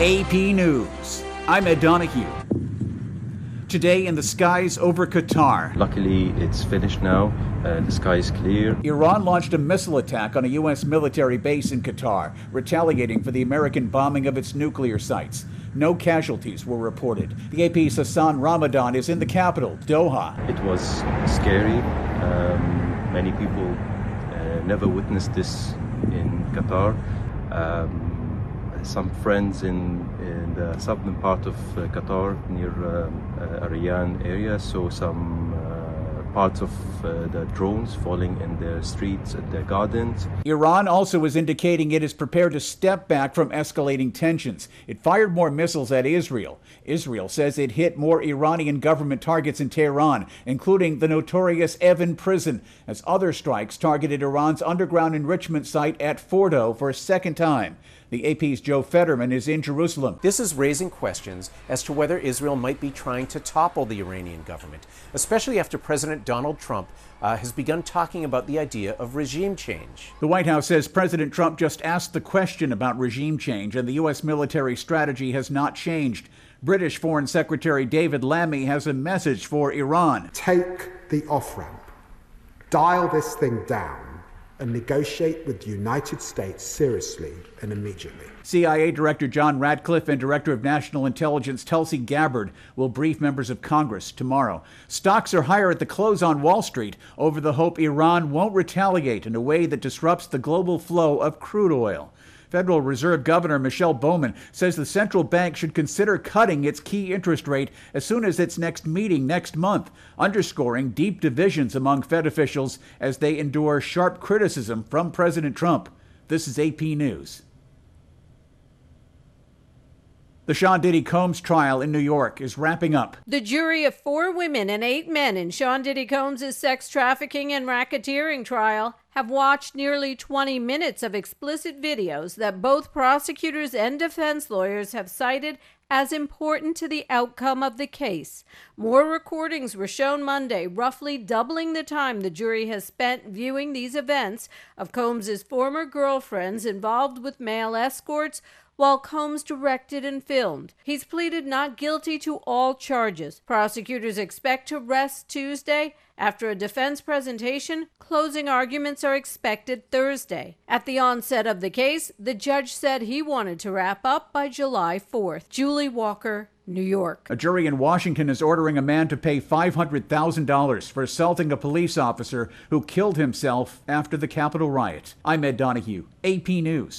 AP News. I'm Ed Donahue. Today in the skies over Qatar. Luckily, it's finished now. The sky is clear. Iran launched a missile attack on a U.S. military base in Qatar, retaliating for the American bombing of its nuclear sites. No casualties were reported. The AP's Hassan Ramadan is in the capital, Doha. It was scary. Many people never witnessed this in Qatar. Some friends in the southern part of Qatar, near Ariyan area, saw some parts of the drones falling in their streets and their gardens. Iran also is indicating it is prepared to step back from escalating tensions. It fired more missiles at Israel. Israel says it hit more Iranian government targets in Tehran, including the notorious Evin prison, as other strikes targeted Iran's underground enrichment site at Fordo for a second time. The AP's Joe Fetterman is in Jerusalem. This is raising questions as to whether Israel might be trying to topple the Iranian government, especially after President Donald Trump has begun talking about the idea of regime change. The White House says President Trump just asked the question about regime change, and the U.S. military strategy has not changed. British Foreign Secretary David Lammy has a message for Iran. Take the off-ramp, dial this thing down, and negotiate with the United States seriously and immediately. CIA Director John Ratcliffe and Director of National Intelligence Tulsi Gabbard will brief members of Congress tomorrow. Stocks are higher at the close on Wall Street over the hope Iran won't retaliate in a way that disrupts the global flow of crude oil. Federal Reserve Governor Michelle Bowman says the central bank should consider cutting its key interest rate as soon as its next meeting next month, underscoring deep divisions among Fed officials as they endure sharp criticism from President Trump. This is AP News. The Sean Diddy Combs trial in New York is wrapping up. The jury of 4 women and 8 men in Sean Diddy Combs' sex trafficking and racketeering trial have watched nearly 20 minutes of explicit videos that both prosecutors and defense lawyers have cited as important to the outcome of the case. More recordings were shown Monday, roughly doubling the time the jury has spent viewing these events of Combs' former girlfriends involved with male escorts, while Combs directed and filmed. He's pleaded not guilty to all charges. Prosecutors expect to rest Tuesday. After a defense presentation, closing arguments are expected Thursday. At the onset of the case, the judge said he wanted to wrap up by July 4th. Julie Walker, New York. A jury in Washington is ordering a man to pay $500,000 for assaulting a police officer who killed himself after the Capitol riot. I'm Ed Donahue, AP News.